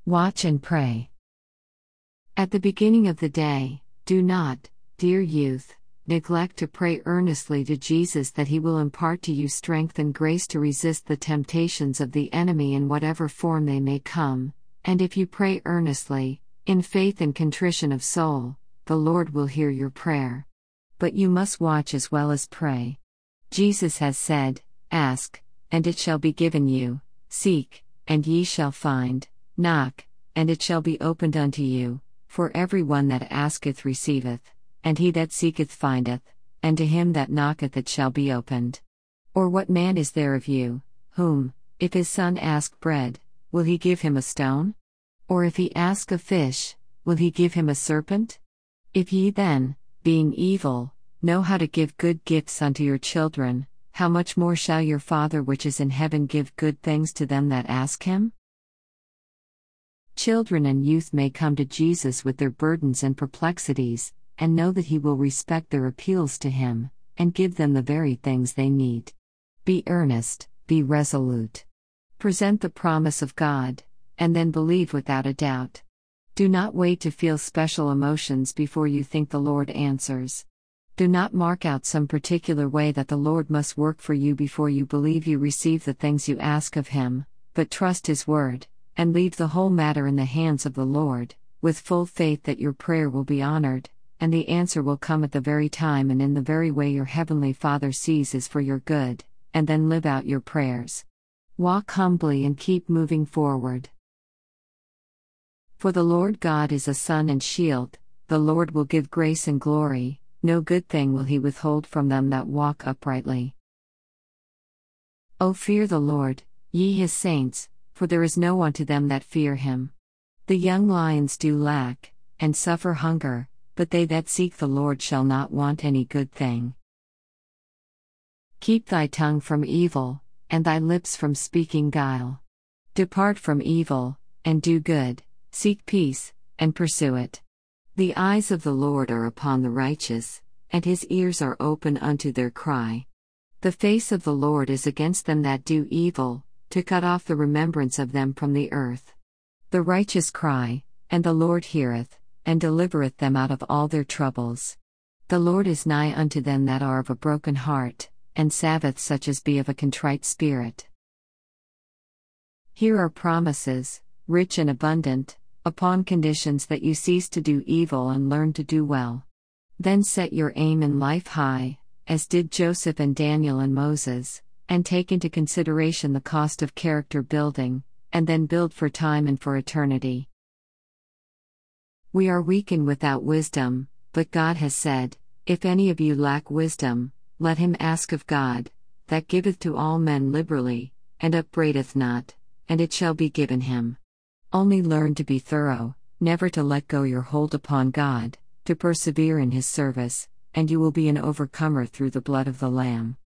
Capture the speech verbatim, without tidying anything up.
Watch and pray. At the beginning of the day, do not, dear youth, neglect to pray earnestly to Jesus that He will impart to you strength and grace to resist the temptations of the enemy in whatever form they may come, and if you pray earnestly, in faith and contrition of soul, the Lord will hear your prayer. But you must watch as well as pray. Jesus has said, "Ask, and it shall be given you, seek, and ye shall find, knock, and it shall be opened unto you, for every one that asketh receiveth, and he that seeketh findeth, and to him that knocketh it shall be opened." Or what man is there of you, whom, if his son ask bread, will he give him a stone? Or if he ask a fish, will he give him a serpent? If ye then, being evil, know how to give good gifts unto your children, how much more shall your Father which is in heaven give good things to them that ask Him? Children and youth may come to Jesus with their burdens and perplexities, and know that He will respect their appeals to Him, and give them the very things they need. Be earnest, be resolute. Present the promise of God, and then believe without a doubt. Do not wait to feel special emotions before you think the Lord answers. Do not mark out some particular way that the Lord must work for you before you believe you receive the things you ask of Him, but trust His word, and leave the whole matter in the hands of the Lord, with full faith that your prayer will be honored, and the answer will come at the very time and in the very way your Heavenly Father sees is for your good, and then live out your prayers. Walk humbly and keep moving forward. For the Lord God is a sun and shield, the Lord will give grace and glory, no good thing will He withhold from them that walk uprightly. O fear the Lord, ye His saints, for there is no one to them that fear Him. The young lions do lack, and suffer hunger, but they that seek the Lord shall not want any good thing. Keep thy tongue from evil, and thy lips from speaking guile. Depart from evil, and do good, seek peace, and pursue it. The eyes of the Lord are upon the righteous, and His ears are open unto their cry. The face of the Lord is against them that do evil, to cut off the remembrance of them from the earth. The righteous cry, and the Lord heareth, and delivereth them out of all their troubles. The Lord is nigh unto them that are of a broken heart, and saveth such as be of a contrite spirit. Here are promises, rich and abundant, upon conditions that you cease to do evil and learn to do well. Then set your aim in life high, as did Joseph and Daniel and Moses, and take into consideration the cost of character building, and then build for time and for eternity. We are weak and without wisdom, but God has said, "If any of you lack wisdom, let him ask of God, that giveth to all men liberally, and upbraideth not, and it shall be given him." Only learn to be thorough, never to let go your hold upon God, to persevere in His service, and you will be an overcomer through the blood of the Lamb.